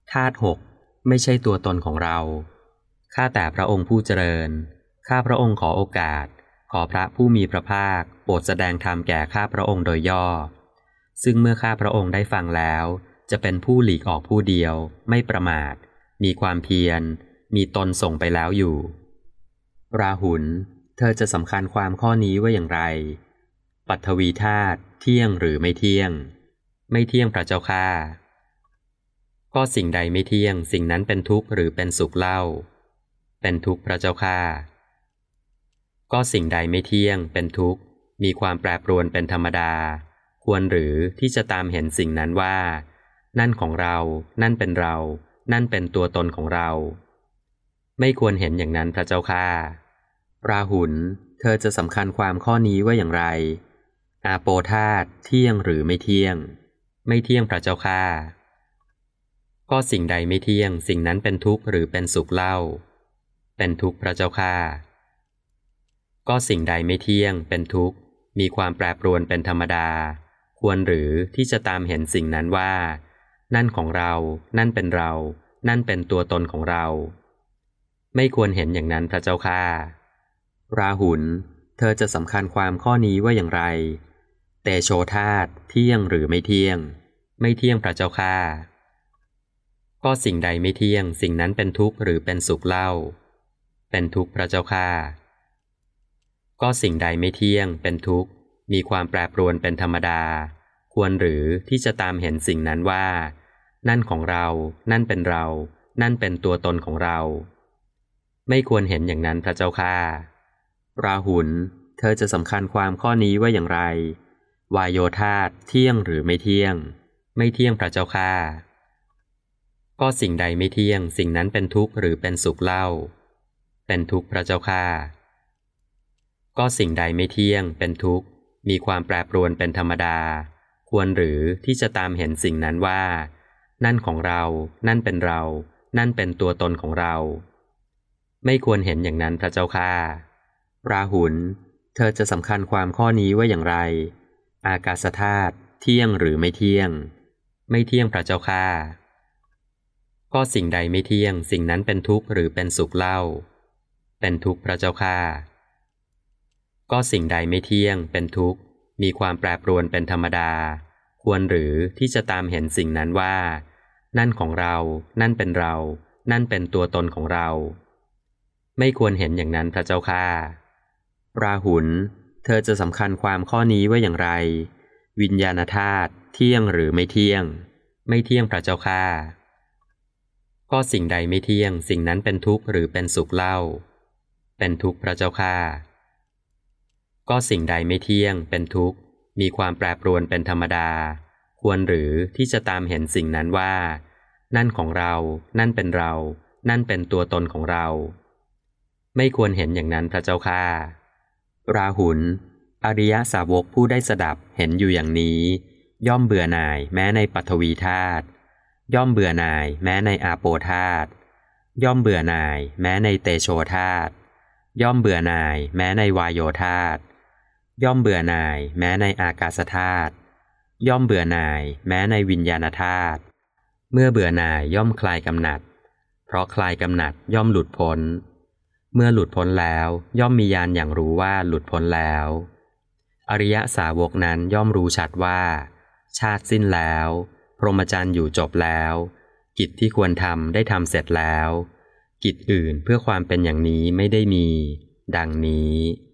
ธาตุหกไม่ใช่ตัวตนของเราข้าแต่พระองค์ผู้เจริญข้าพระองค์ขอโอกาสขอพระผู้มีพระภาคโปรดแสดงธรรมแก่ข้าพระองค์โดยย่อซึ่งเมื่อข้าพระองค์ได้ฟังแล้วจะเป็นผู้หลีกออกผู้เดียวไม่ประมาทมีความเพียรมีตนส่งไปแล้วอยู่ราหุลเธอจะสำคัญความข้อนี้ว่าอย่างไรปัทวีธาตุเที่ยงหรือไม่เที่ยงไม่เที่ยงพระเจ้าข้าก็สิ่งใดไม่เที่ยงสิ่งนั้นเป็นทุกข์หรือเป็นสุขเล่าเป็นทุกข์พระเจ้าข้าก็สิ่งใดไม่เที่ยงเป็นทุกข์มีความแปรปรวนเป็นธรรมดาควรหรือที่จะตามเห็นสิ่งนั้นว่านั่นของเรานั่นเป็นเรานั่นเป็นตัวตนของเราไม่ควรเห็นอย่างนั้นพระเจ้าข้าราหุลเธอจะสำคัญความข้อนี้ว่าอย่างไรอาโปธาตุเที่ยงหรือไม่เที่ยงไม่เที่ยงพระเจ้าข้าก็สิ่งใดไม่เที่ยงสิ่งนั้นเป็นทุกข์หรือเป็นสุขเล่าเป็นทุกข์พระเจ้าข้าก็สิ่งใดไม่เที่ยงเป็นทุกข์มีความแปรปรวนเป็นธรรมดาควรหรือที่จะตามเห็นสิ่งนั้นว่านั่นของเรานั่นเป็นเรานั่นเป็นตัวตนของเราไม่ควรเห็นอย่างนั้นพระเจ้าข้าราหุลเธอจะสำคัญความข้อนี้ว่าอย่างไรเตโชธาตุเที่ยงหรือไม่เที่ยงไม่เที่ยงพระเจ้าข้าก็สิ่งใดไม่เที่ยงสิ่งนั้นเป็นทุกข์หรือเป็นสุขเล่าเป็นทุกข์พระเจ้าข้าก็สิ่งใดไม่เที่ยงเป็นทุกข์มีความแปรปรวนเป็นธรรมดาควรหรือที่จะตามเห็นสิ่งนั้นว่านั่นของเรานั่นเป็นเรานั่นเป็นตัวตนของเราไม่ควรเห็นอย่างนั้นพระเจ้าข้าราหุลเธอจะสำคัญความข้อนี้ว่าอย่างไรวายโยธาตุเที่ยงหรือไม่เที่ยงไม่เที่ยงพระเจ้าข้าก็สิ่งใดไม่เที่ยงสิ่งนั้นเป็นทุกข์หรือเป็นสุขเล่าเป็นทุกข์พระเจ้าข้าก็สิ่งใดไม่เที่ยงเป็นทุกข์มีความแปรปรวนเป็นธรรมดาควรหรือที่จะตามเห็นสิ่งนั้นว่านั่นของเรานั่นเป็นเรานั่นเป็นตัวตนของเราไม่ควรเห็นอย่างนั้นพระเจ้าข้าราหุลเธอจะสำคัญความข้อนี้ว่าอย่างไรอากาศธาตุเที่ยงหรือไม่เที่ยงไม่เที่ยงพระเจ้าข้าก็สิ่งใดไม่เที่ยงสิ่งนั้นเป็นทุกข์หรือเป็นสุขเล่าเป็นทุกข์พระเจ้าข้าก็สิ่งใดไม่เที่ยงเป็นทุกข์มีความแปรปรวนเป็นธรรมดาควรหรือที่จะตามเห็นสิ่งนั้นว่านั่นของเรานั่นเป็นเรานั่นเป็นตัวตนของเราไม่ควรเห็นอย่างนั้นพระเจ้าข้าราหุลเธอจะสำคัญความข้อนี้ว่าอย่างไรวิญญาณธาตุเที่ยงหรือไม่เที่ยงไม่เที่ยงพระเจ้าข้าก็สิ่งใดไม่เที่ยงสิ่งนั้นเป็นทุกข์หรือเป็นสุขเล่าเป็นทุกข์พระเจ้าข้าก็สิ่งใดไม่เที่ยงเป็นทุกข์มีความแปรปรวนเป็นธรรมดาควรหรือที่จะตามเห็นสิ่งนั้นว่านั่นของเรานั่นเป็นเรานั่นเป็นตัวตนของเราไม่ควรเห็นอย่างนั้นพระเจ้าข้าราหุลอริยสาวกผู้ได้สดับเห็นอยู่อย่างนี้ย่อมเบื่อหน่ายแม้ในปัทวีธาตุย่อมเบื่อหน่ายแม้ในอาโปธาตุย่อมเบื่อหน่ายแม้ในเตโชธาตุย่อมเบื่อหน่ายแม้ในวายโยธาตุย่อมเบื่อหน่ายแม้ในอากาศธาตุย่อมเบื่อหน่ายแม้ในวิญญาณธาตุเมื่อเบื่อหน่ายย่อมคลายกำหนัดเพราะคลายกำหนัดย่อมหลุดพ้นเมื่อหลุดพ้นแล้วย่อมมีญาณอย่างรู้ว่าหลุดพ้นแล้วอริยสาวกนั้นย่อมรู้ชัดว่าชาติสิ้นแล้วพรหมจรรย์อยู่จบแล้วกิจที่ควรทำได้ทำเสร็จแล้วกิจอื่นเพื่อความเป็นอย่างนี้ไม่ได้มีดังนี้